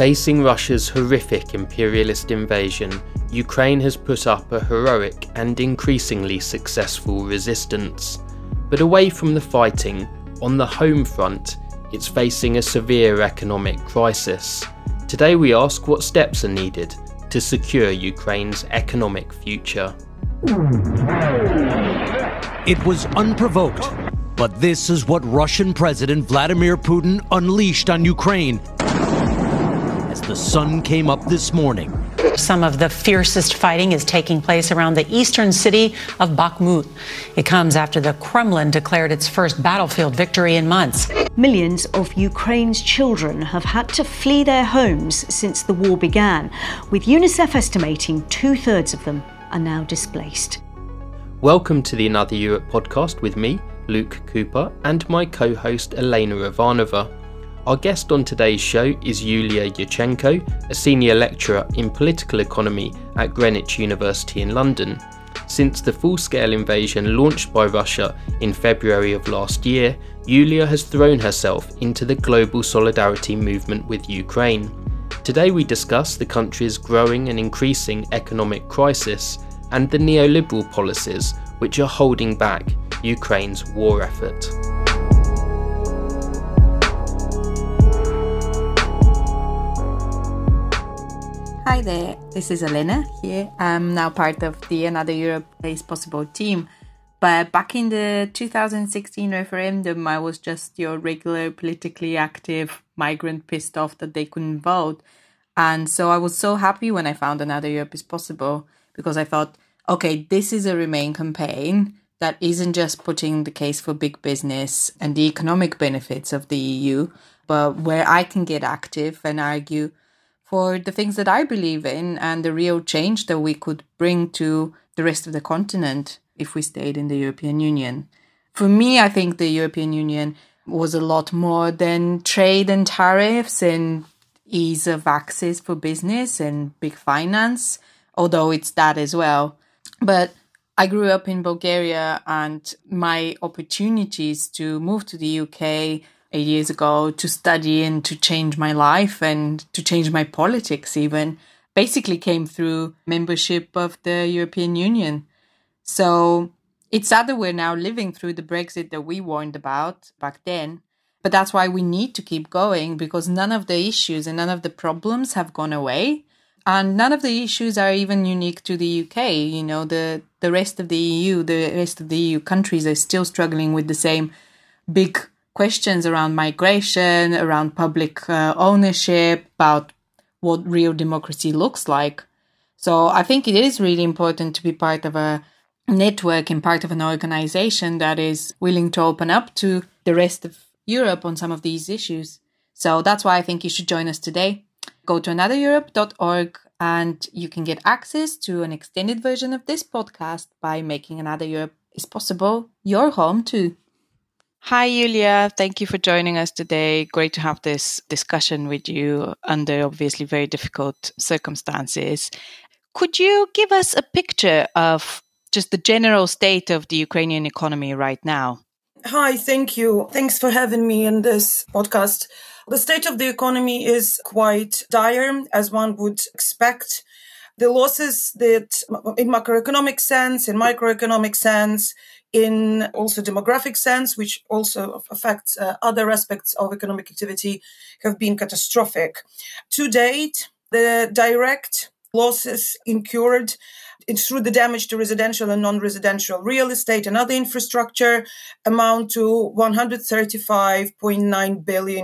Facing Russia's horrific imperialist invasion, Ukraine has put up a heroic and increasingly successful resistance. But away from the fighting, on the home front, it's facing a severe economic crisis. Today we ask what steps are needed to secure Ukraine's economic future. It was unprovoked, but this is what Russian President Vladimir Putin unleashed on Ukraine as the sun came up this morning. Some of the fiercest fighting is taking place around the eastern city of Bakhmut. It comes after the Kremlin declared its first battlefield victory in months. Millions of Ukraine's children have had to flee their homes since the war began, with UNICEF estimating 2/3 of them are now displaced. Welcome to the Another Europe podcast with me, Luke Cooper, and my co-host Elena Ivanova. Our guest on today's show is Yulia Yurchenko, a senior lecturer in political economy at Greenwich University in London. Since the full-scale invasion launched by Russia in February of last year, Yulia has thrown herself into the global solidarity movement with Ukraine. Today we discuss the country's growing and increasing economic crisis and the neoliberal policies which are holding back Ukraine's war effort. Hi there, this is Elena here. I'm now part of the Another Europe is Possible team. But back in the 2016 referendum, I was just your regular politically active migrant pissed off that they couldn't vote. And so I was so happy when I found Another Europe is Possible, because I thought, okay, this is a Remain campaign that isn't just putting the case for big business and the economic benefits of the EU, but where I can get active and argue for the things that I believe in and the real change that we could bring to the rest of the continent if we stayed in the European Union. For me, I think the European Union was a lot more than trade and tariffs and ease of access for business and big finance, although it's that as well. But I grew up in Bulgaria, and my opportunities to move to the UK 8 years ago to study and to change my life and to change my politics even basically came through membership of the European Union. So it's sad that we're now living through the Brexit that we warned about back then. But that's why we need to keep going, because none of the issues and none of the problems have gone away. And none of the issues are even unique to the UK. You know, the rest of the EU, the rest of the EU countries are still struggling with the same big questions around migration, around public ownership, about what real democracy looks like. So I think it is really important to be part of a network and part of an organization that is willing to open up to the rest of Europe on some of these issues. So that's why I think you should join us today. Go to anothereurope.org and you can get access to an extended version of this podcast by making Another Europe is Possible your home too. Hi, Yulia. Thank you for joining us today. Great to have this discussion with you under obviously very difficult circumstances. Could you give us a picture of just the general state of the Ukrainian economy right now? Hi, thank you. Thanks for having me in this podcast. The state of the economy is quite dire, as one would expect. The losses that in macroeconomic sense, in microeconomic sense, in also demographic sense, which also affects other aspects of economic activity, have been catastrophic. To date, the direct losses incurred through the damage to residential and non-residential real estate and other infrastructure amount to $135.9 billion.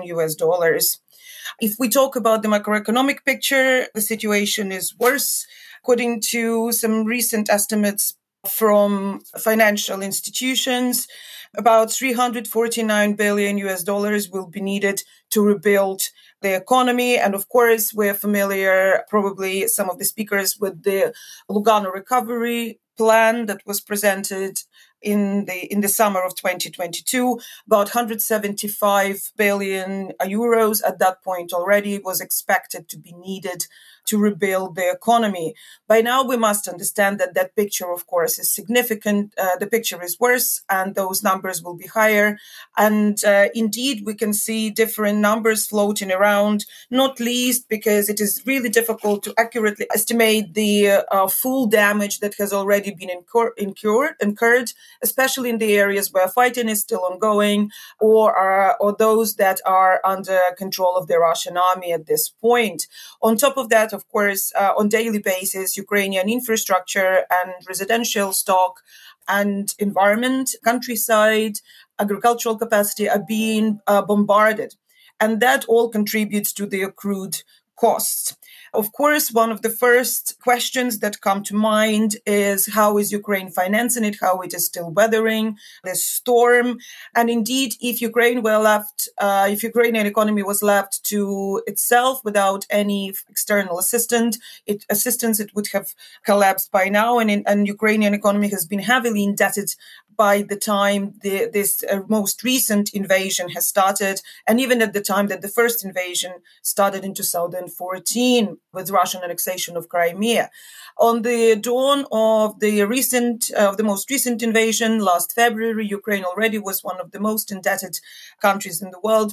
If we talk about the macroeconomic picture, the situation is worse. According to some recent estimates from financial institutions, about $349 billion will be needed to rebuild the economy. And of course, we're familiar, probably some of the speakers, with the Lugano recovery plan that was presented in the summer of 2022. About 175 billion euros at that point already was expected to be needed to rebuild the economy. By now, we must understand that that picture, of course, is significant. The picture is worse, and those numbers will be higher. And indeed, we can see different numbers floating around, not least because it is really difficult to accurately estimate the full damage that has already been incurred, especially in the areas where fighting is still ongoing, or those that are under control of the Russian army at this point. On top of that, of course, on daily basis, Ukrainian infrastructure and residential stock and environment, countryside, agricultural capacity are being bombarded. And that all contributes to the accrued costs. Of course, one of the first questions that come to mind is how is Ukraine financing it, how it is still weathering the storm. And indeed, if Ukrainian economy was left to itself without any external assistance, it would have collapsed by now. And Ukrainian economy has been heavily indebted by the time this most recent invasion has started, and even at the time that the first invasion started in 2014 with Russian annexation of Crimea. On the dawn of the most recent invasion last February, Ukraine already was one of the most indebted countries in the world,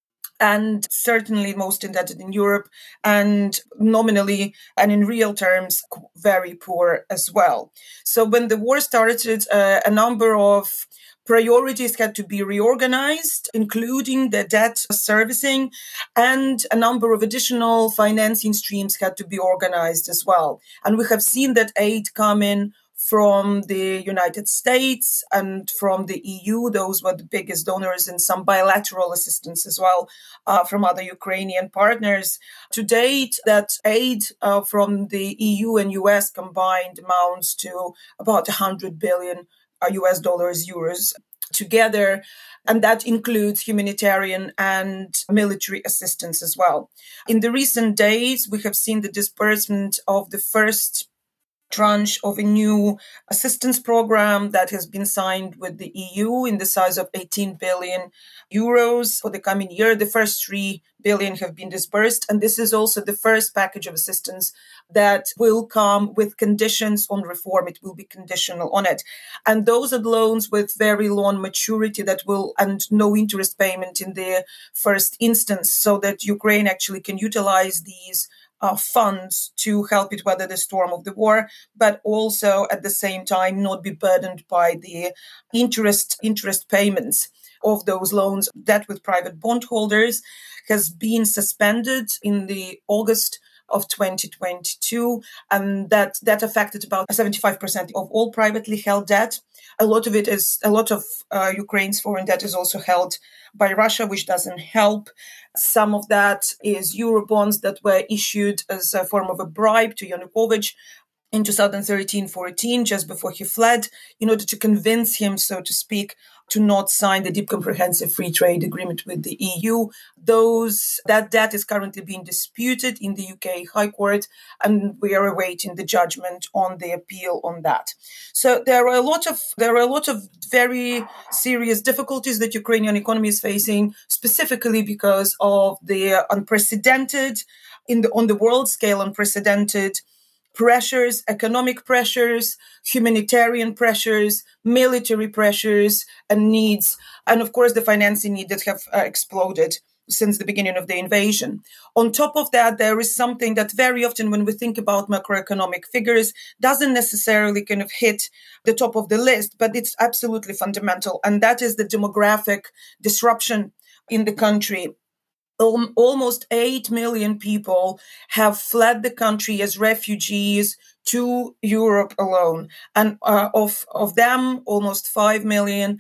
and certainly most indebted in Europe, and nominally and in real terms, very poor as well. So when the war started, a number of priorities had to be reorganized, including the debt servicing, and a number of additional financing streams had to be organized as well. And we have seen that aid come in from the United States and from the EU. Those were the biggest donors, and some bilateral assistance as well from other Ukrainian partners. To date, that aid from the EU and US combined amounts to about $100 billion euros together. And that includes humanitarian and military assistance as well. In the recent days, we have seen the disbursement of the first tranche of a new assistance program that has been signed with the EU in the size of 18 billion euros for the coming year. The first 3 billion have been disbursed, and this is also the first package of assistance that will come with conditions on reform. It will be conditional on it. And those are loans with very long maturity and no interest payment in the first instance, so that Ukraine actually can utilize these funds to help it weather the storm of the war, but also at the same time not be burdened by the interest payments of those loans. That with private bondholders has been suspended in the August of 2022, and that affected about 75% of all privately held debt. A lot of Ukraine's foreign debt is also held by Russia, which doesn't help. Some of that is Eurobonds that were issued as a form of a bribe to Yanukovych in 2013-14, just before he fled, in order to convince him, so to speak, to not sign the Deep Comprehensive Free Trade Agreement with the EU. That debt is currently being disputed in the UK High Court, and we are awaiting the judgment on the appeal on that. So there are a lot of very serious difficulties that Ukrainian economy is facing, specifically because of the unprecedented, on the world scale, unprecedented pressures, economic pressures, humanitarian pressures, military pressures and needs, and of course the financing need that have exploded since the beginning of the invasion. On top of that, there is something that very often when we think about macroeconomic figures doesn't necessarily kind of hit the top of the list, but it's absolutely fundamental, and that is the demographic disruption in the country. Almost 8 million people have fled the country as refugees to Europe alone. And of them, almost 5 million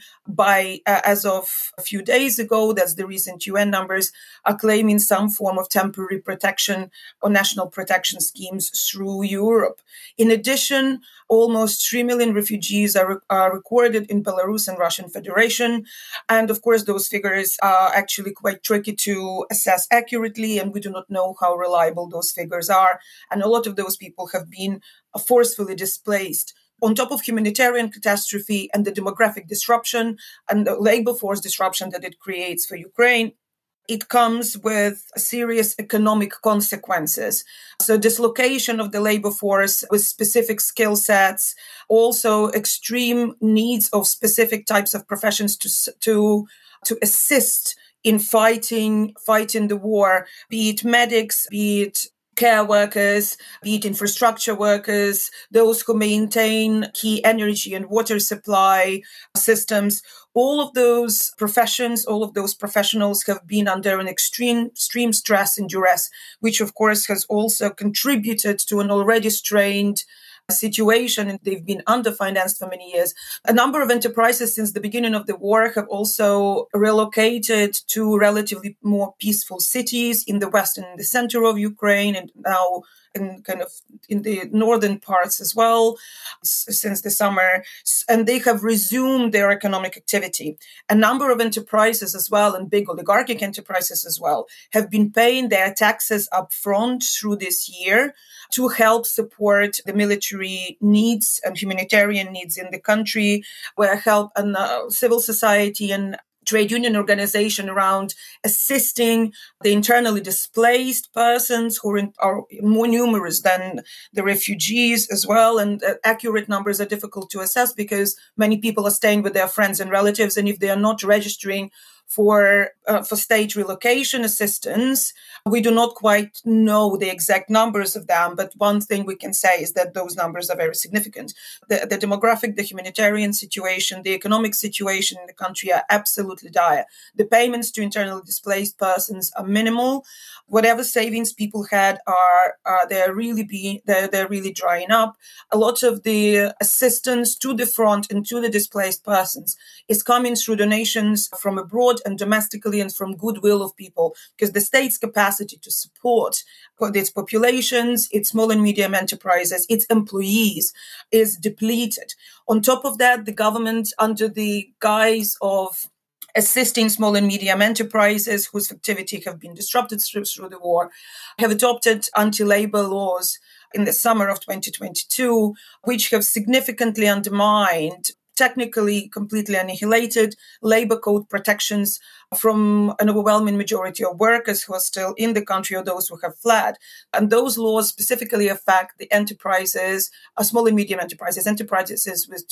as of a few days ago, that's the recent UN numbers, are claiming some form of temporary protection or national protection schemes through Europe. In addition, almost 3 million refugees are recorded in Belarus and Russian Federation. And of course, those figures are actually quite tricky to assess accurately, and we do not know how reliable those figures are. And a lot of those people have been forcefully displaced. On top of humanitarian catastrophe and the demographic disruption and the labor force disruption that it creates for Ukraine, it comes with serious economic consequences. So dislocation of the labor force with specific skill sets, also extreme needs of specific types of professions to assist in fighting the war, be it medics, be it care workers, be it infrastructure workers, those who maintain key energy and water supply systems. All of those professions, all of those professionals have been under an extreme stress and duress, which of course has also contributed to an already strained situation, and they've been underfinanced for many years. A number of enterprises since the beginning of the war have also relocated to relatively more peaceful cities in the west and in the center of Ukraine, and now in the northern parts as well since the summer, and they have resumed their economic activity. A number of enterprises as well, and big oligarchic enterprises as well, have been paying their taxes up front through this year to help support the military needs and humanitarian needs in the country, where help and civil society and trade union organization around assisting the internally displaced persons who are more numerous than the refugees as well. And accurate numbers are difficult to assess because many people are staying with their friends and relatives. And if they are not registering for state relocation assistance, we do not quite know the exact numbers of them. But one thing we can say is that those numbers are very significant. The demographic, the humanitarian situation, the economic situation in the country are absolutely dire. The payments to internally displaced persons are minimal. Whatever savings people had they're really drying up. A lot of the assistance to the front and to the displaced persons is coming through donations from abroad and domestically, and from goodwill of people, because the state's capacity to support its populations, its small and medium enterprises, its employees is depleted. On top of that, the government, under the guise of assisting small and medium enterprises whose activity have been disrupted through the war, have adopted anti-labor laws in the summer of 2022, which have significantly undermined, technically completely annihilated labor code protections from an overwhelming majority of workers who are still in the country or those who have fled. And those laws specifically affect the enterprises, small and medium enterprises with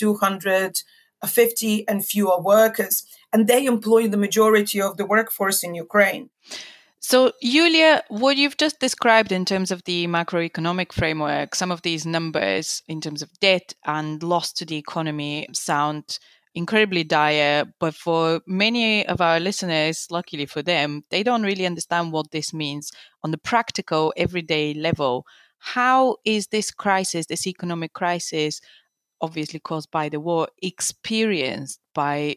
250 and fewer workers. And they employ the majority of the workforce in Ukraine. So, Yulia, what you've just described in terms of the macroeconomic framework, some of these numbers in terms of debt and loss to the economy sound incredibly dire. But for many of our listeners, luckily for them, they don't really understand what this means on the practical, everyday level. How is this crisis, this economic crisis, obviously caused by the war, experienced by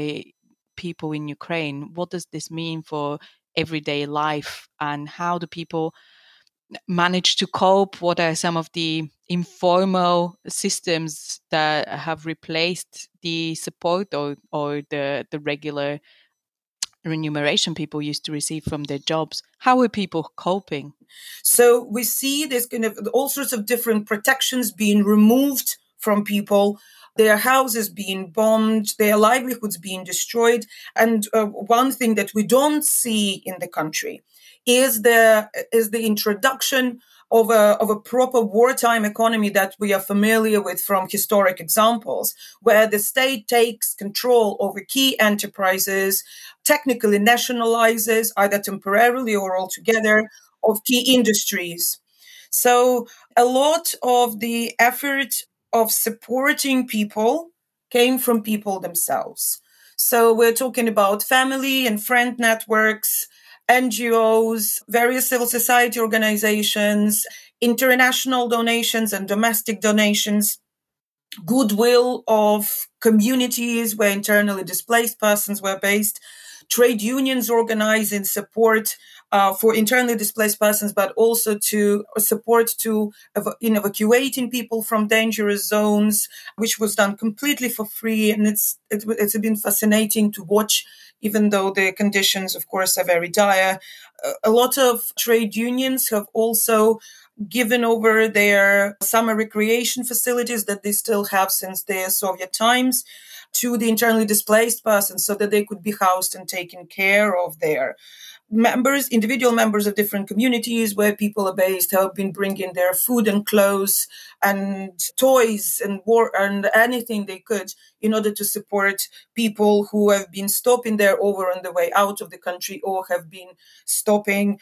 people in Ukraine? What does this mean for everyday life, and how do people manage to cope? What are some of the informal systems that have replaced the support or the regular remuneration people used to receive from their jobs? How are people coping? So we see there's kind of all sorts of different protections being removed from people, their houses being bombed, their livelihoods being destroyed. And one thing that we don't see in the country is the introduction of a proper wartime economy that we are familiar with from historic examples, where the state takes control over key enterprises, technically nationalizes, either temporarily or altogether, of key industries. So a lot of the effort of supporting people came from people themselves. So we're talking about family and friend networks, NGOs, various civil society organizations, international donations and domestic donations, goodwill of communities where internally displaced persons were based, trade unions organizing support for internally displaced persons, but also to support in evacuating people from dangerous zones, which was done completely for free. And it's been fascinating to watch, even though the conditions, of course, are very dire. A lot of trade unions have also given over their summer recreation facilities that they still have since the Soviet times to the internally displaced persons so that they could be housed and taken care of there. individual members of different communities where people are based, have been bringing their food and clothes and toys and anything they could in order to support people who have been stopping there over on the way out of the country or have been stopping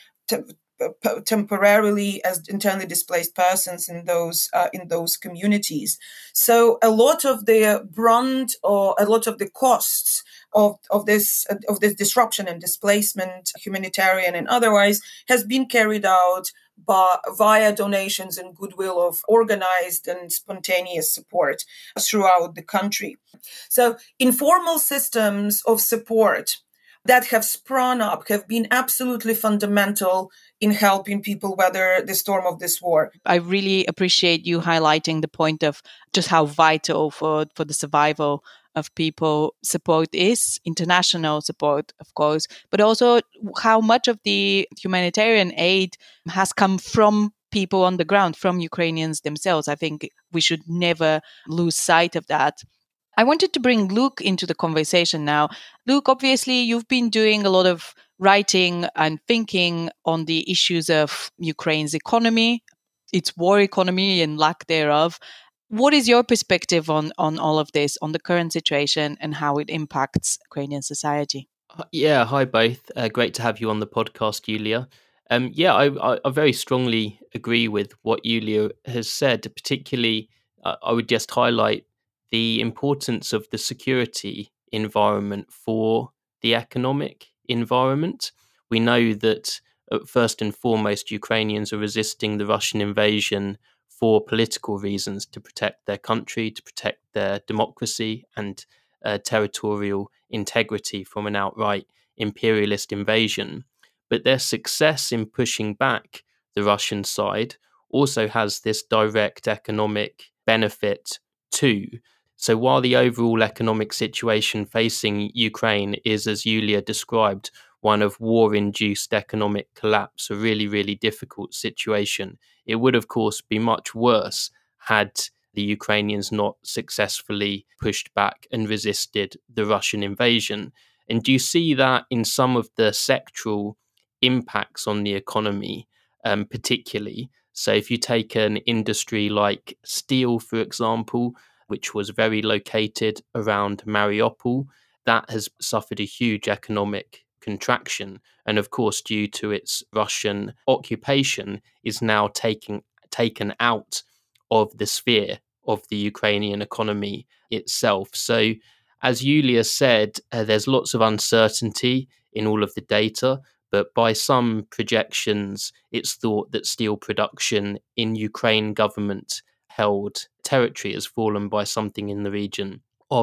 temporarily as internally displaced persons in those communities. So a lot of the brunt or a lot of the costs of this disruption and displacement, humanitarian and otherwise, has been carried out via donations and goodwill of organized and spontaneous support throughout the country. So informal systems of support that have sprung up have been absolutely fundamental in helping people weather the storm of this war. I really appreciate you highlighting the point of just how vital for the survival of people support is, international support, of course, but also how much of the humanitarian aid has come from people on the ground, from Ukrainians themselves. I think we should never lose sight of that. I wanted to bring Luke into the conversation now. Luke, obviously, you've been doing a lot of writing and thinking on the issues of Ukraine's economy, its war economy and lack thereof. What is your perspective on all of this, on the current situation and how it impacts Ukrainian society? Yeah, hi both. Great to have you on the podcast, Yulia. I very strongly agree with what Yulia has said. Particularly, I would just highlight the importance of the security environment for the economic environment. We know that first and foremost, Ukrainians are resisting the Russian invasion for political reasons, to protect their country, to protect their democracy and territorial integrity from an outright imperialist invasion. But their success in pushing back the Russian side also has this direct economic benefit too. So while the overall economic situation facing Ukraine is, as Yulia described, one of war-induced economic collapse, a really, really difficult situation, it would, of course, be much worse had the Ukrainians not successfully pushed back and resisted the Russian invasion. And do you see that in some of the sectoral impacts on the economy, particularly? So if you take an industry like steel, for example, which was very located around Mariupol, that has suffered a huge economic contraction. And of course, due to its Russian occupation, is now taken out of the sphere of the Ukrainian economy itself. So, as Yulia said, there's lots of uncertainty in all of the data, but by some projections, it's thought that steel production in Ukraine government held territory has fallen by something in the region of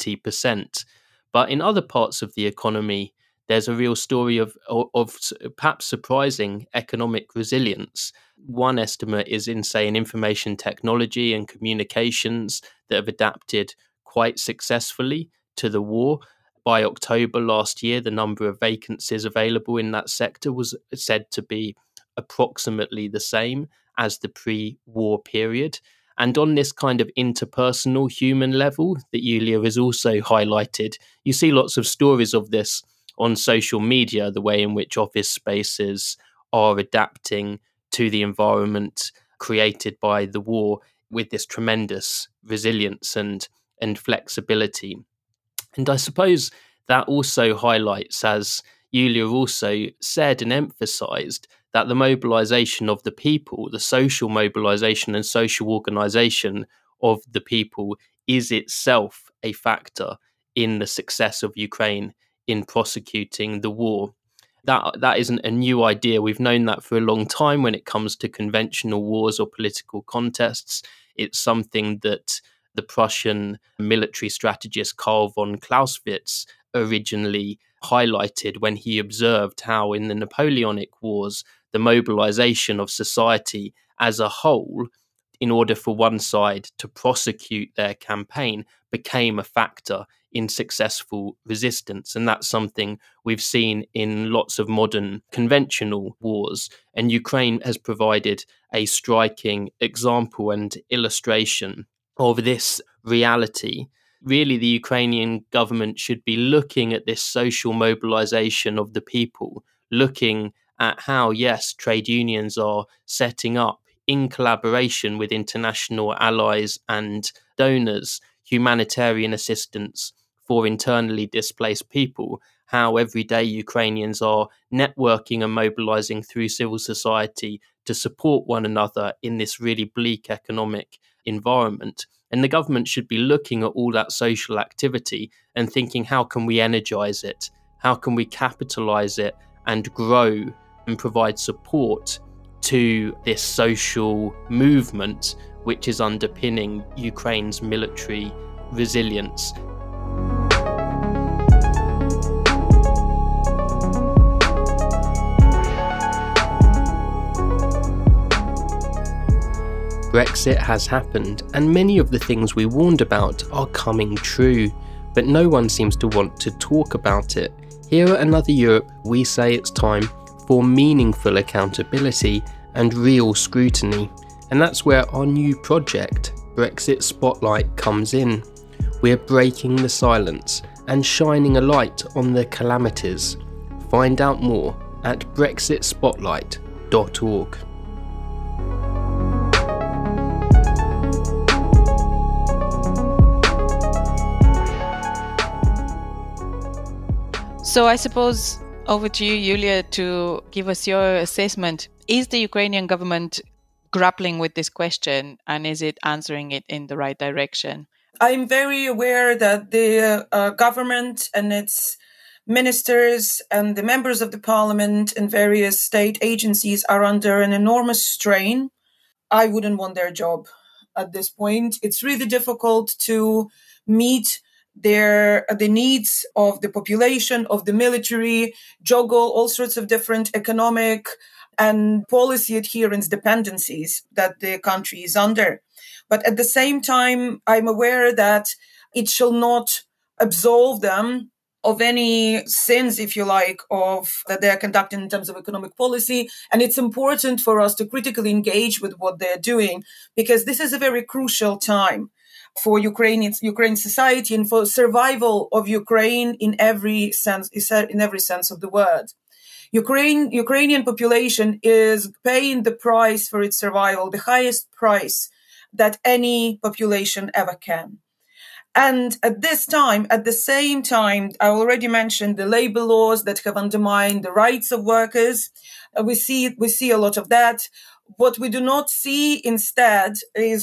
70%. But in other parts of the economy, there's a real story of perhaps surprising economic resilience. One estimate is in, say, in information technology and communications that have adapted quite successfully to the war. By October last year, the number of vacancies available in that sector was said to be approximately the same as the pre-war period. And on this kind of interpersonal human level that Yulia has also highlighted, you see lots of stories of this on social media, the way in which office spaces are adapting to the environment created by the war with this tremendous resilience and flexibility. And I suppose that also highlights, as Yulia also said and emphasized, that the mobilization of the people, the social mobilization and social organization of the people is itself a factor in the success of Ukraine in prosecuting the war. That isn't a new idea. We've known that for a long time when it comes to conventional wars or political contests. It's something that the Prussian military strategist Karl von Clausewitz originally highlighted when he observed how in the Napoleonic Wars, the mobilization of society as a whole, in order for one side to prosecute their campaign, became a factor in successful resistance. And that's something we've seen in lots of modern conventional wars. And Ukraine has provided a striking example and illustration of this reality. Really, the Ukrainian government should be looking at this social mobilization of the people, looking at how, yes, trade unions are setting up in collaboration with international allies and donors humanitarian assistance for internally displaced people, how everyday Ukrainians are networking and mobilizing through civil society to support one another in this really bleak economic environment. And the government should be looking at all that social activity and thinking, how can we energize it? How can we capitalize it and grow and provide support to this social movement which is underpinning Ukraine's military resilience? Brexit has happened, and many of the things we warned about are coming true, but no one seems to want to talk about it. Here at Another Europe, we say it's time for meaningful accountability and real scrutiny, and that's where our new project, Brexit Spotlight, comes in. We're breaking the silence and shining a light on the calamities. Find out more at brexitspotlight.org. So I suppose over to you, Yulia, to give us your assessment. Is the Ukrainian government grappling with this question, and is it answering it in the right direction? I'm very aware that the government and its ministers and the members of the parliament and various state agencies are under an enormous strain. I wouldn't want their job at this point. It's really difficult to meet the needs of the population, of the military, juggle all sorts of different economic and policy adherence dependencies that the country is under. But at the same time, I'm aware that it shall not absolve them of any sins, if you like, of that they are conducting in terms of economic policy. And it's important for us to critically engage with what they're doing, because this is a very crucial time for Ukraine society and for survival of Ukraine in every sense of the word. Ukrainian population is paying the price for its survival, the highest price that any population ever can. And at the same time, I already mentioned the labor laws that have undermined the rights of workers. We see a lot of that. What we do not see instead is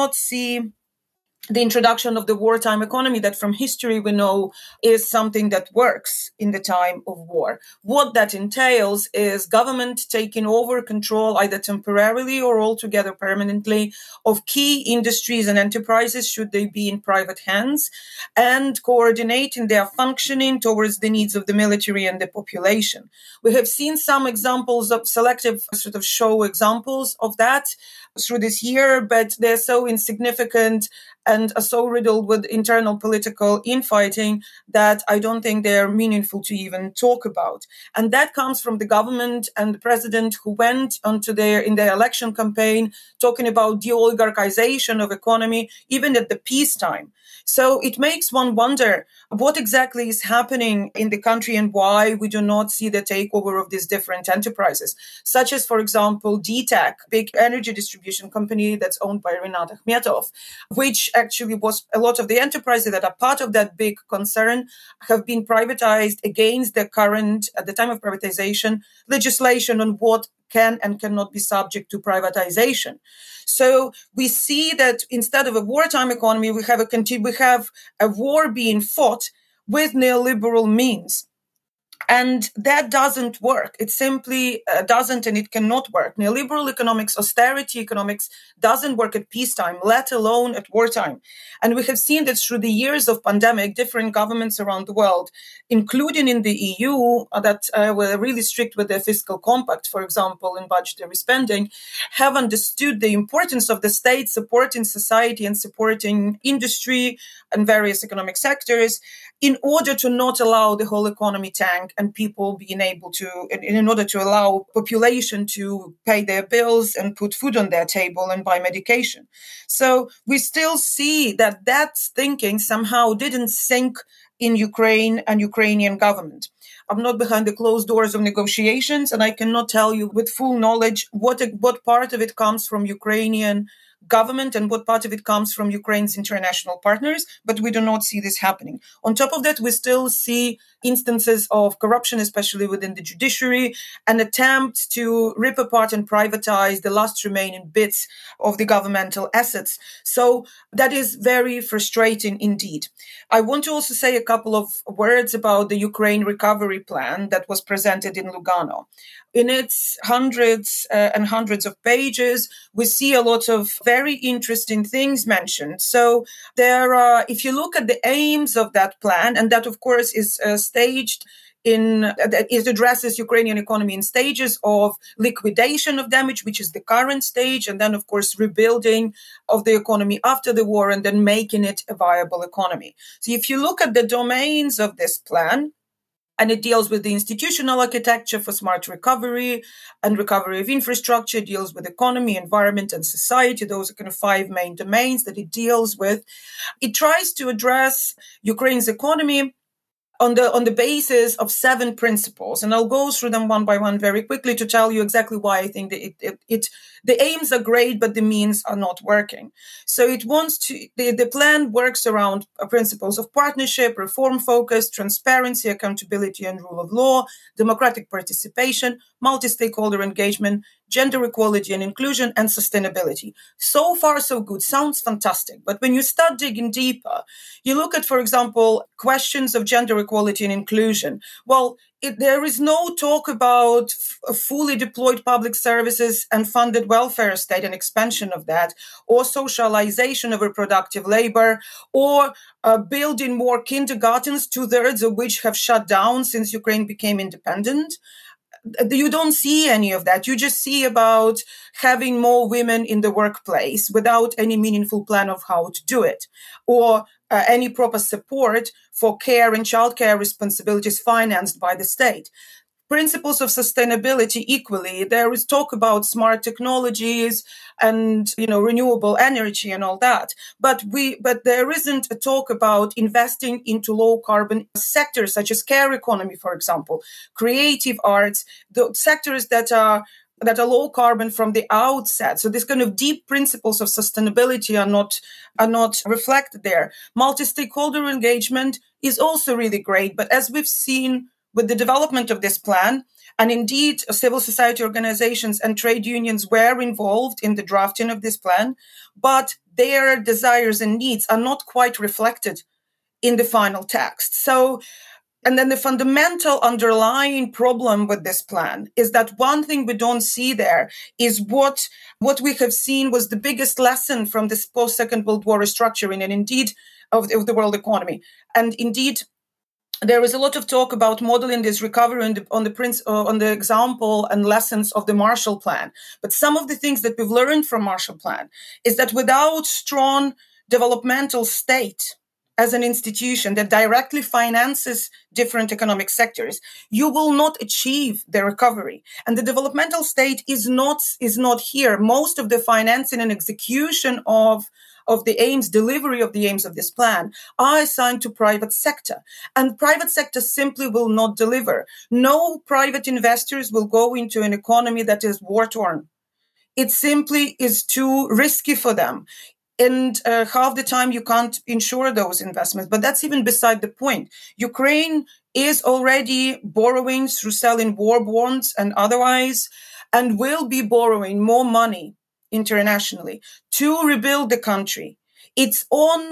the introduction of the wartime economy that from history we know is something that works in the time of war. What that entails is government taking over control, either temporarily or altogether permanently, of key industries and enterprises, should they be in private hands, and coordinating their functioning towards the needs of the military and the population. We have seen some examples of selective show examples of that through this year, but they're so insignificant and are so riddled with internal political infighting that I don't think they're meaningful to even talk about. And that comes from the government and the president, who went in their election campaign talking about de-oligarchization of economy, even at the peacetime. So it makes one wonder what exactly is happening in the country and why we do not see the takeover of these different enterprises, such as, for example, DTEK, big energy distribution company that's owned by Rinat Akhmetov, which actually was a lot of the enterprises that are part of that big concern have been privatized against the current, at the time of privatization, legislation on what can and cannot be subject to privatization. So we see that instead of a wartime economy, we have a war being fought with neoliberal means. And that doesn't work. It simply doesn't, and it cannot work. Neoliberal economics, austerity economics doesn't work at peacetime, let alone at wartime. And we have seen that through the years of pandemic, different governments around the world, including in the EU, that were really strict with their fiscal compact, for example, in budgetary spending, have understood the importance of the state supporting society and supporting industry and various economic sectors in order to not allow the whole economy tank and people being able to, in order to allow population to pay their bills and put food on their table and buy medication. So we still see that thinking somehow didn't sink in Ukraine and Ukrainian government. I'm not behind the closed doors of negotiations, and I cannot tell you with full knowledge what part of it comes from Ukrainian government and what part of it comes from Ukraine's international partners, but we do not see this happening. On top of that, we still see instances of corruption, especially within the judiciary, an attempt to rip apart and privatize the last remaining bits of the governmental assets. So that is very frustrating indeed. I want to also say a couple of words about the Ukraine recovery plan that was presented in Lugano. In its hundreds and hundreds of pages, we see a lot of very interesting things mentioned. So there are, if you look at the aims of that plan, and that of course is staged it addresses Ukrainian economy in stages of liquidation of damage, which is the current stage, and then, of course, rebuilding of the economy after the war, and then making it a viable economy. So if you look at the domains of this plan, and it deals with the institutional architecture for smart recovery and recovery of infrastructure, it deals with economy, environment, and society. Those are kind of 5 main domains that it deals with. It tries to address Ukraine's economy on the basis of 7 principles. And I'll go through them one by one very quickly to tell you exactly why I think that the aims are great, but the means are not working. So it wants to, the plan works around principles of partnership, reform focus, transparency, accountability and rule of law, democratic participation, multi-stakeholder engagement, gender equality and inclusion, and sustainability. So far, so good. Sounds fantastic. But when you start digging deeper, you look at, for example, questions of gender equality and inclusion. Well, there is no talk about fully deployed public services and funded welfare state and expansion of that, or socialization of reproductive labor, or building more kindergartens, 2/3 of which have shut down since Ukraine became independent. You don't see any of that. You just see about having more women in the workplace without any meaningful plan of how to do it, or any proper support for care and childcare responsibilities financed by the state. Principles of sustainability equally. There is talk about smart technologies and renewable energy and all that, but there isn't a talk about investing into low carbon sectors such as care economy, for example, creative arts, the sectors that are low carbon from the outset. So these kind of deep principles of sustainability are not reflected there. Multi-stakeholder engagement is also really great, but as we've seen with the development of this plan, and indeed civil society organizations and trade unions were involved in the drafting of this plan, but their desires and needs are not quite reflected in the final text. So, and then the fundamental underlying problem with this plan is that one thing we don't see there is what we have seen was the biggest lesson from this post-Second World War restructuring and indeed of the world economy. And indeed, there is a lot of talk about modeling this recovery on the example and lessons of the Marshall Plan. But some of the things that we've learned from Marshall Plan is that without strong developmental state as an institution that directly finances different economic sectors, you will not achieve the recovery. And the developmental state is not here. Most of the financing and execution of the aims, delivery of the aims of this plan are assigned to private sector. And private sector simply will not deliver. No private investors will go into an economy that is war-torn. It simply is too risky for them. And half the time you can't insure those investments. But that's even beside the point. Ukraine is already borrowing through selling war bonds and otherwise, and will be borrowing more money internationally to rebuild the country. It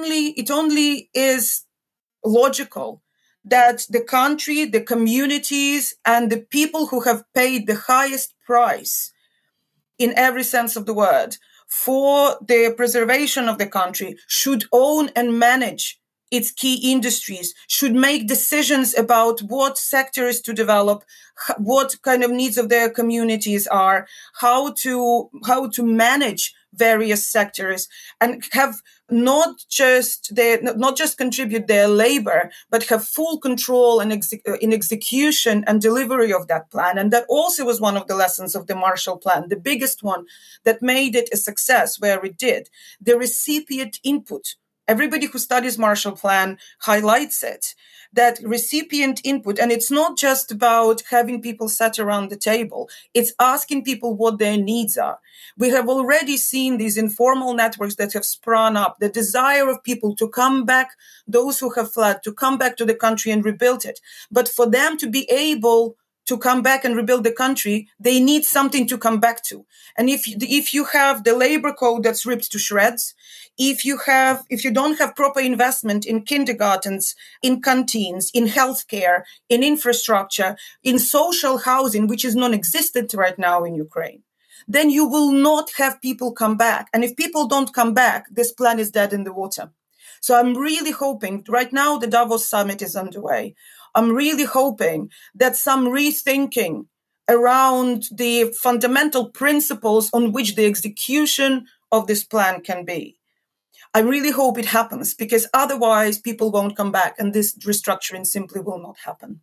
only is logical that the country, the communities, and the people who have paid the highest price in every sense of the word for the preservation of the country should own and manage its key industries, should make decisions about what sectors to develop, what kind of needs of their communities are, how to manage various sectors, and have not just contribute their labor, but have full control in execution and delivery of that plan. And that also was one of the lessons of the Marshall Plan, the biggest one that made it a success where it did. The recipient input Everybody who studies Marshall Plan highlights it, that recipient input. And it's not just about having people sat around the table. It's asking people what their needs are. We have already seen these informal networks that have sprung up, the desire of people to come back, those who have fled, to come back to the country and rebuild it. But for them to be able to come back and rebuild the country, they need something to come back to. And if you have the labor code that's ripped to shreds, if you don't have proper investment in kindergartens, in canteens, in healthcare, in infrastructure, in social housing, which is non-existent right now in Ukraine, then you will not have people come back. And if people don't come back, this plan is dead in the water. So I'm really hoping, right now the Davos summit is underway. I'm really hoping that some rethinking around the fundamental principles on which the execution of this plan can be. I really hope it happens, because otherwise people won't come back and this restructuring simply will not happen.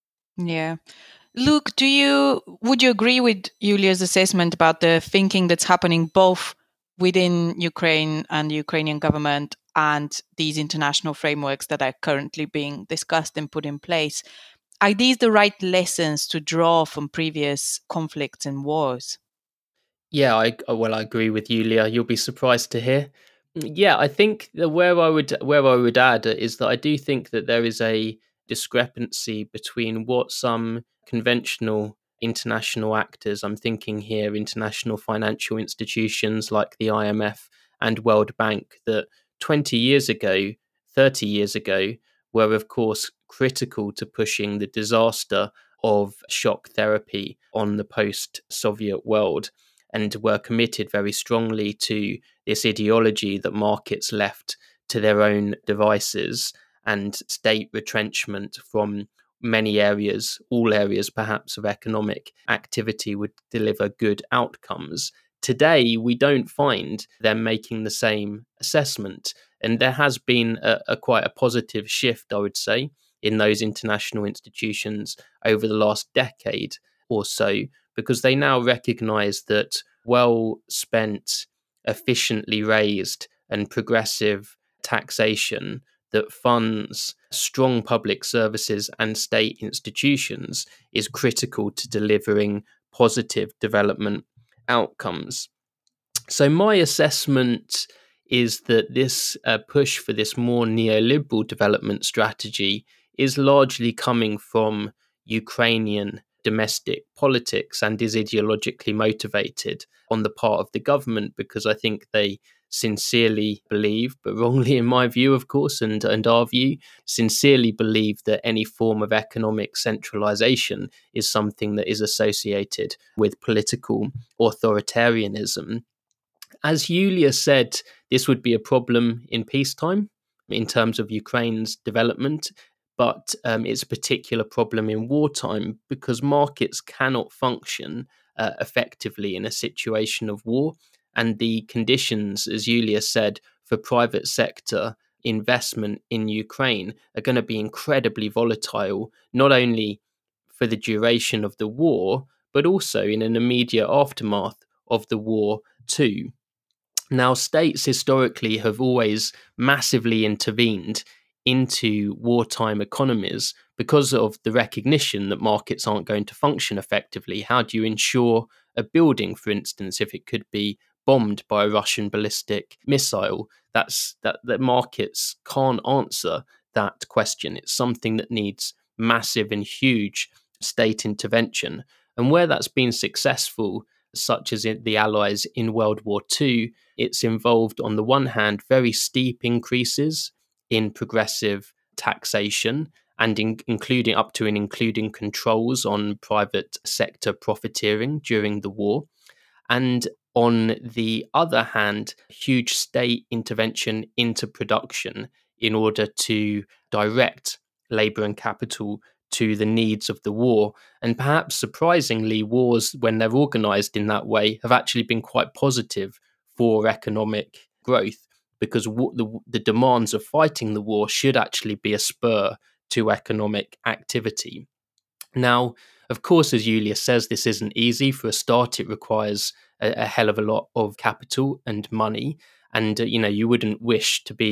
Yeah. Luke, would you agree with Yulia's assessment about the thinking that's happening both within Ukraine and the Ukrainian government and these international frameworks that are currently being discussed and put in place? Are these the right lessons to draw from previous conflicts and wars? Yeah, I agree with Yulia. You'll be surprised to hear. Yeah, I think where I would add is that I do think that there is a discrepancy between what some conventional international actors, I'm thinking here international financial institutions like the IMF and World Bank, that 20 years ago, 30 years ago, were of course critical to pushing the disaster of shock therapy on the post-Soviet world, and were committed very strongly to this ideology that markets left to their own devices and state retrenchment from many areas, all areas perhaps of economic activity, would deliver good outcomes. Today, we don't find them making the same assessment. And there has been a quite a positive shift, I would say, in those international institutions over the last decade or so, because they now recognize that well-spent, efficiently raised and progressive taxation that funds strong public services and state institutions is critical to delivering positive development outcomes. So my assessment is that this push for this more neoliberal development strategy is largely coming from Ukrainian domestic politics and is ideologically motivated on the part of the government, because I think they sincerely believe, but wrongly in my view, of course, and our view, sincerely believe that any form of economic centralization is something that is associated with political authoritarianism. As Yulia said, this would be a problem in peacetime in terms of Ukraine's development, but it's a particular problem in wartime because markets cannot function effectively in a situation of war. And the conditions, as Yulia said, for private sector investment in Ukraine are going to be incredibly volatile, not only for the duration of the war, but also in an immediate aftermath of the war too. Now, states historically have always massively intervened into wartime economies because of the recognition that markets aren't going to function effectively. How do you ensure a building, for instance, if it could be bombed by a Russian ballistic missile? That markets can't answer that question. It's something that needs massive and huge state intervention. And where that's been successful, such as in the Allies in World War II, it's involved, on the one hand, very steep increases in progressive taxation and including up to and including controls on private sector profiteering during the war. And on the other hand, huge state intervention into production in order to direct labour and capital to the needs of the war. And perhaps surprisingly, wars, when they're organised in that way, have actually been quite positive for economic growth, because the demands of fighting the war should actually be a spur to economic activity. Now, of course, as Yulia says, this isn't easy. For a start, it requires a hell of a lot of capital and money. And, you wouldn't wish to be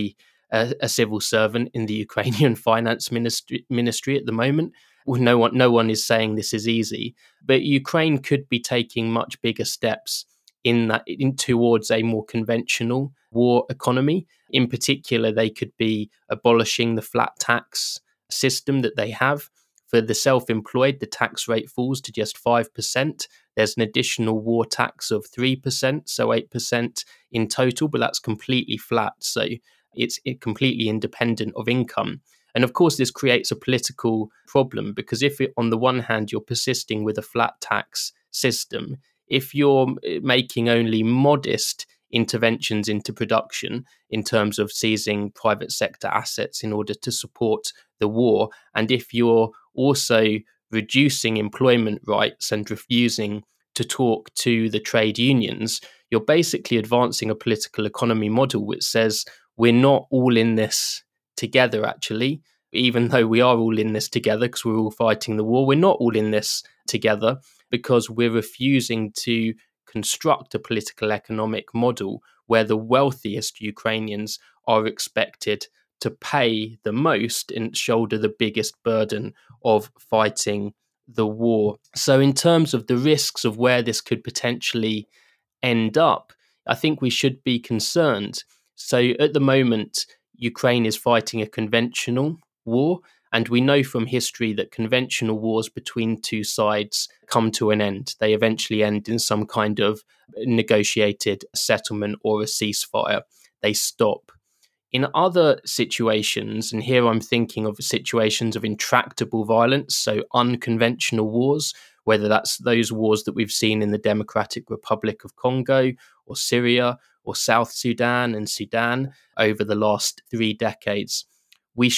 a civil servant in the Ukrainian finance ministry at the moment. No one is saying this is easy, but Ukraine could be taking much bigger steps in towards a more conventional war economy. In particular, they could be abolishing the flat tax system that they have. For the self-employed, the tax rate falls to just 5%. There's an additional war tax of 3%, so 8% in total, but that's completely flat. So it's completely independent of income. And of course, this creates a political problem because on the one hand, you're persisting with a flat tax system, if you're making only modest interventions into production in terms of seizing private sector assets in order to support the war, and if you're also reducing employment rights and refusing to talk to the trade unions, you're basically advancing a political economy model which says we're not all in this together, actually. Even though we are all in this together because we're all fighting the war, we're not all in this together because we're refusing to construct a political economic model where the wealthiest Ukrainians are expected to pay the most and shoulder the biggest burden of fighting the war. So in terms of the risks of where this could potentially end up, I think we should be concerned. So at the moment, Ukraine is fighting a conventional war, and we know from history that conventional wars between two sides come to an end. They eventually end in some kind of negotiated settlement or a ceasefire. They stop. In other situations, and here I'm thinking of situations of intractable violence, so unconventional wars, whether that's those wars that we've seen in the Democratic Republic of Congo or Syria or South Sudan and Sudan over the last 3 decades. We've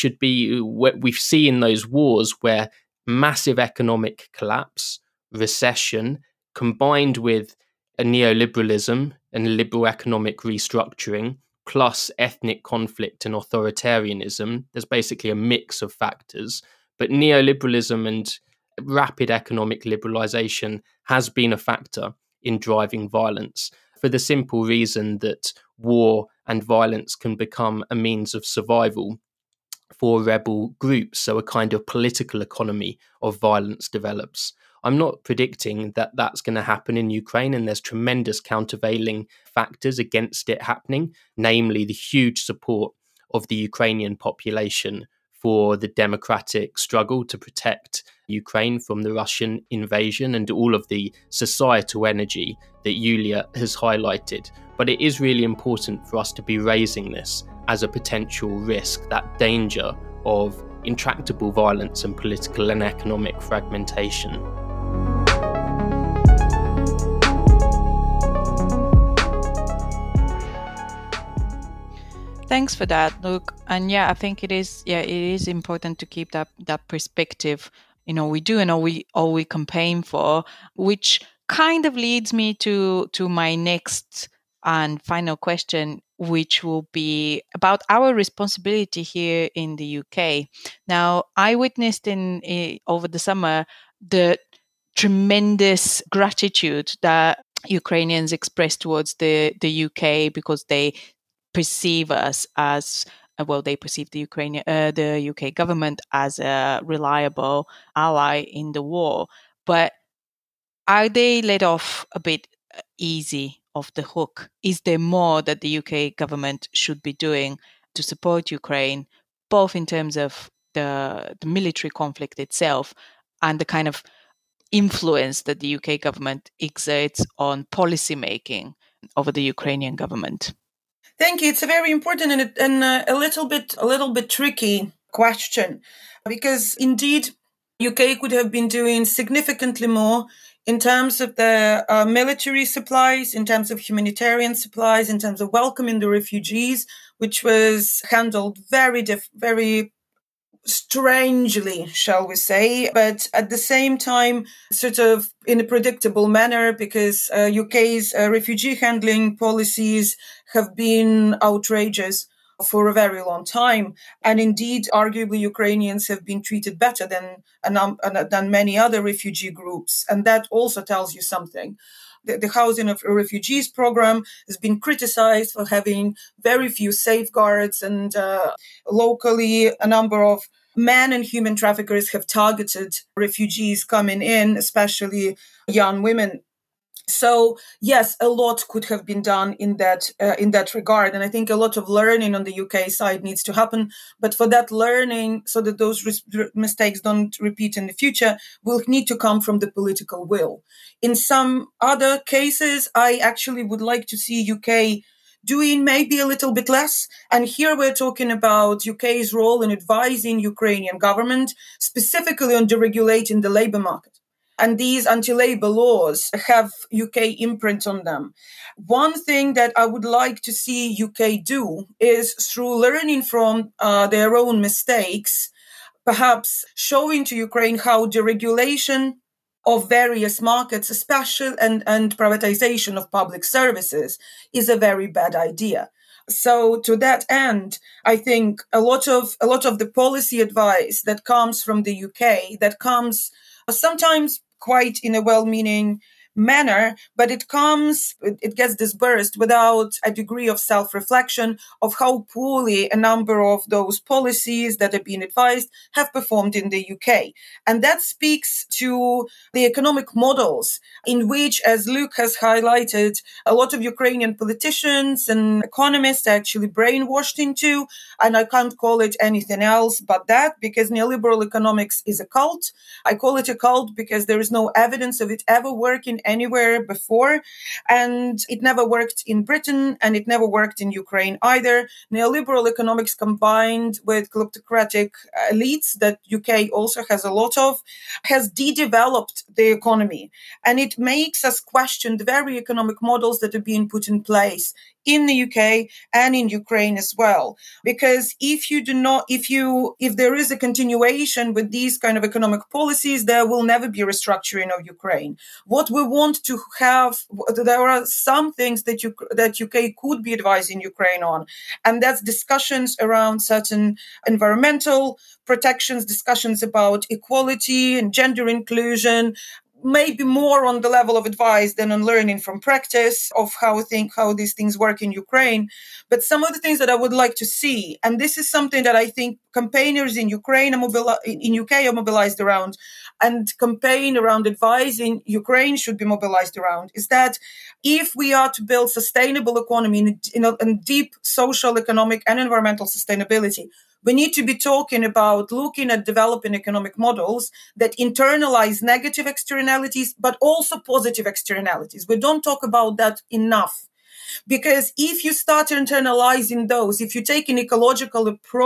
seen those wars where massive economic collapse, recession, combined with a neoliberalism and liberal economic restructuring, plus ethnic conflict and authoritarianism. There's basically a mix of factors. But neoliberalism and rapid economic liberalization has been a factor in driving violence for the simple reason that war and violence can become a means of survival for rebel groups. So a kind of political economy of violence develops. I'm not predicting that that's going to happen in Ukraine, and there's tremendous countervailing factors against it happening, namely the huge support of the Ukrainian population for the democratic struggle to protect Ukraine from the Russian invasion and all of the societal energy that Yulia has highlighted. But it is really important for us to be raising this as a potential risk, that danger of intractable violence and political and economic fragmentation. Thanks for that, Luke. And yeah, I think it is important to keep that perspective. We do and all we campaign for, which kind of leads me to my next and final question, which will be about our responsibility here in the UK. Now, I witnessed over the summer the tremendous gratitude that Ukrainians express towards the UK because they perceive us as they perceive the UK government as a reliable ally in the war. But are they let off a bit easy off the hook? Is there more that the UK government should be doing to support Ukraine, both in terms of the military conflict itself and the kind of influence that the UK government exerts on policy making over the Ukrainian government? Thank you. It's a very important and a little bit tricky question, because indeed UK could have been doing significantly more in terms of the military supplies, in terms of humanitarian supplies, in terms of welcoming the refugees, which was handled very strangely, shall we say, but at the same time, sort of in a predictable manner, because UK's refugee handling policies have been outrageous for a very long time. And indeed, arguably, Ukrainians have been treated better than many other refugee groups. And that also tells you something. The housing of refugees program has been criticized for having very few safeguards, and locally a number of men and human traffickers have targeted refugees coming in, especially young women. So yes, a lot could have been done in that regard, and I think a lot of learning on the UK side needs to happen. But for that learning, so that those mistakes don't repeat in the future, will need to come from the political will. In some other cases, I actually would like to see UK doing maybe a little bit less. And here we're talking about UK's role in advising Ukrainian government, specifically on deregulating the labour market. And these anti-labor laws have UK imprint on them. One thing that I would like to see UK do is, through learning from their own mistakes, perhaps showing to Ukraine how deregulation of various markets, especially and privatization of public services, is a very bad idea. So to that end, I think a lot of the policy advice that comes from the UK, that comes sometimes quite in a well-meaning manner, but it gets dispersed without a degree of self-reflection of how poorly a number of those policies that have been advised have performed in the UK. And that speaks to the economic models in which, as Luke has highlighted, a lot of Ukrainian politicians and economists are actually brainwashed into, and I can't call it anything else but that, because neoliberal economics is a cult. I call it a cult because there is no evidence of it ever working anywhere before, and it never worked in Britain, and it never worked in Ukraine either. Neoliberal economics combined with kleptocratic elites that UK also has a lot of, has de-developed the economy, and it makes us question the very economic models that are being put in place in the UK and in Ukraine as well. Because if there is a continuation with these kind of economic policies, there will never be restructuring of Ukraine. What we want to have, there are some things that UK could be advising Ukraine on, and that's discussions around certain environmental protections, discussions about equality and gender inclusion, maybe more on the level of advice than on learning from practice of how these things work in Ukraine. But some of the things that I would like to see, and this is something that I think campaigners in Ukraine in UK are mobilized around, and campaign around advising Ukraine should be mobilized around, is that if we are to build sustainable economy in deep social, economic, and environmental sustainability, we need to be talking about looking at developing economic models that internalize negative externalities, but also positive externalities. We don't talk about that enough. Because if you start internalizing those, if you take an ecological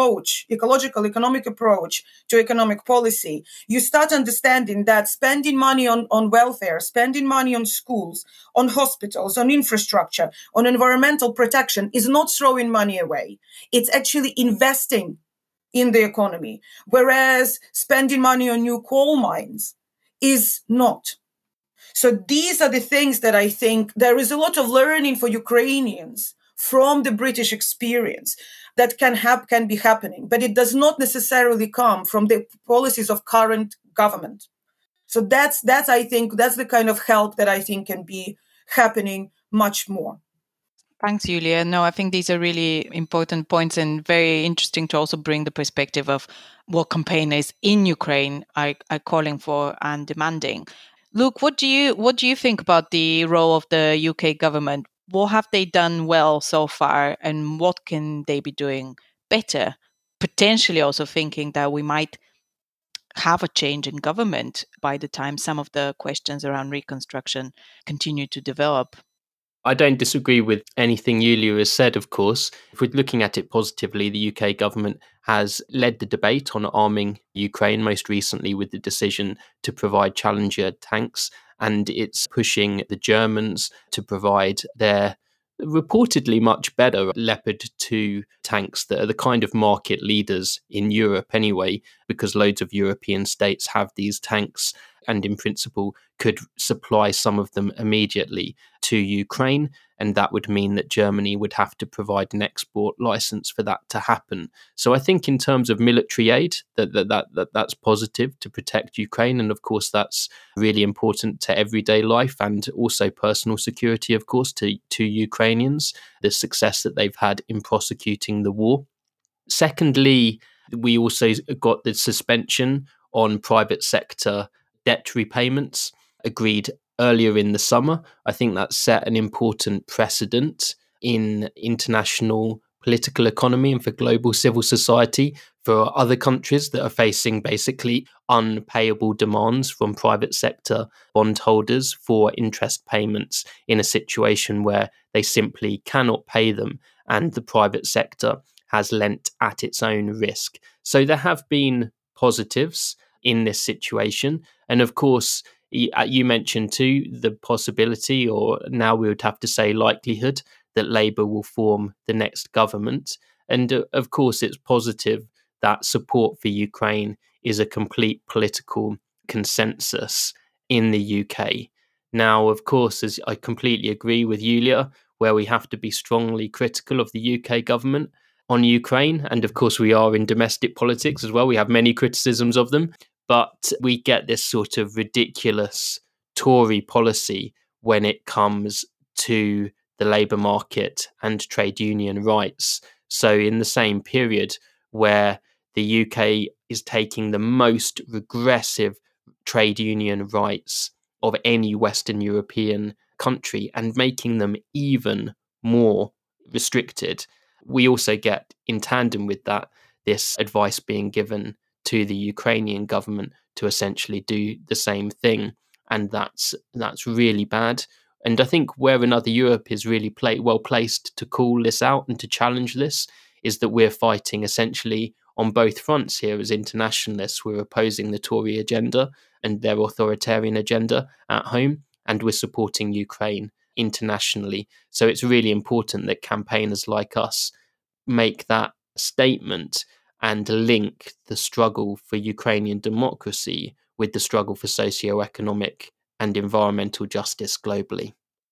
economic approach to economic policy, you start understanding that spending money on welfare, spending money on schools, on hospitals, on infrastructure, on environmental protection is not throwing money away. It's actually investing in the economy, whereas spending money on new coal mines is not. So these are the things that I think there is a lot of learning for Ukrainians from the British experience that can be happening, but it does not necessarily come from the policies of current government. So that's I think that's the kind of help that I think can be happening much more. Thanks, Julia. No, I think these are really important points and very interesting to also bring the perspective of what campaigners in Ukraine are calling for and demanding. Luke, what do you think about the role of the UK government? What have they done well so far, and what can they be doing better? Potentially also thinking that we might have a change in government by the time some of the questions around reconstruction continue to develop. I don't disagree with anything Yulia has said, of course. If we're looking at it positively, the UK government has led the debate on arming Ukraine, most recently with the decision to provide Challenger tanks, and it's pushing the Germans to provide their reportedly much better Leopard 2 tanks that are the kind of market leaders in Europe anyway, because loads of European states have these tanks. and in principle could supply some of them immediately to Ukraine. And that would mean that Germany would have to provide an export license for that to happen. So I think in terms of military aid, that's positive to protect Ukraine. And of course, that's really important to everyday life and also personal security, of course, to Ukrainians, the success that they've had in prosecuting the war. Secondly, we also got the suspension on private sector debt repayments agreed earlier in the summer. I think that set an important precedent in international political economy and for global civil society for other countries that are facing basically unpayable demands from private sector bondholders for interest payments in a situation where they simply cannot pay them and the private sector has lent at its own risk. So there have been positives in this situation. And of course, you mentioned too the possibility, or now we would have to say likelihood, that Labour will form the next government. And of course, it's positive that support for Ukraine is a complete political consensus in the UK. Now, of course, as I completely agree with Julia, where we have to be strongly critical of the UK government on Ukraine. And of course, we are in domestic politics as well. We have many criticisms of them. But we get this sort of ridiculous Tory policy when it comes to the labour market and trade union rights. So in the same period where the UK is taking the most regressive trade union rights of any Western European country and making them even more restricted, we also get, in tandem with that, this advice being given to the Ukrainian government to essentially do the same thing. And that's really bad. And I think where Another Europe is really well placed to call this out and to challenge this is that we're fighting essentially on both fronts here as internationalists. We're opposing the Tory agenda and their authoritarian agenda at home, and we're supporting Ukraine internationally. So it's really important that campaigners like us make that statement and link the struggle for Ukrainian democracy with the struggle for socio-economic and environmental justice globally.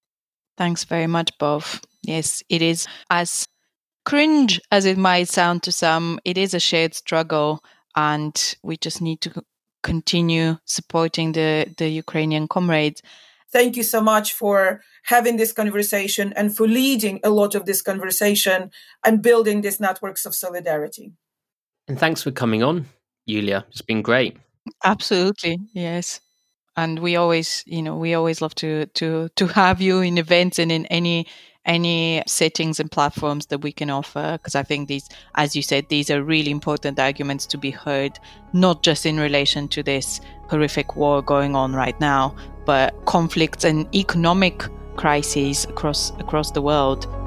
Thanks very much, both. Yes, it is, as cringe as it might sound to some, it is a shared struggle, and we just need to continue supporting the Ukrainian comrades. Thank you so much for having this conversation and for leading a lot of this conversation and building these networks of solidarity. And thanks for coming on, Julia. It's been great. Absolutely, yes. And we always love to have you in events and in any settings and platforms that we can offer, because I think these, as you said, these are really important arguments to be heard, not just in relation to this horrific war going on right now, but conflicts and economic crises across the world.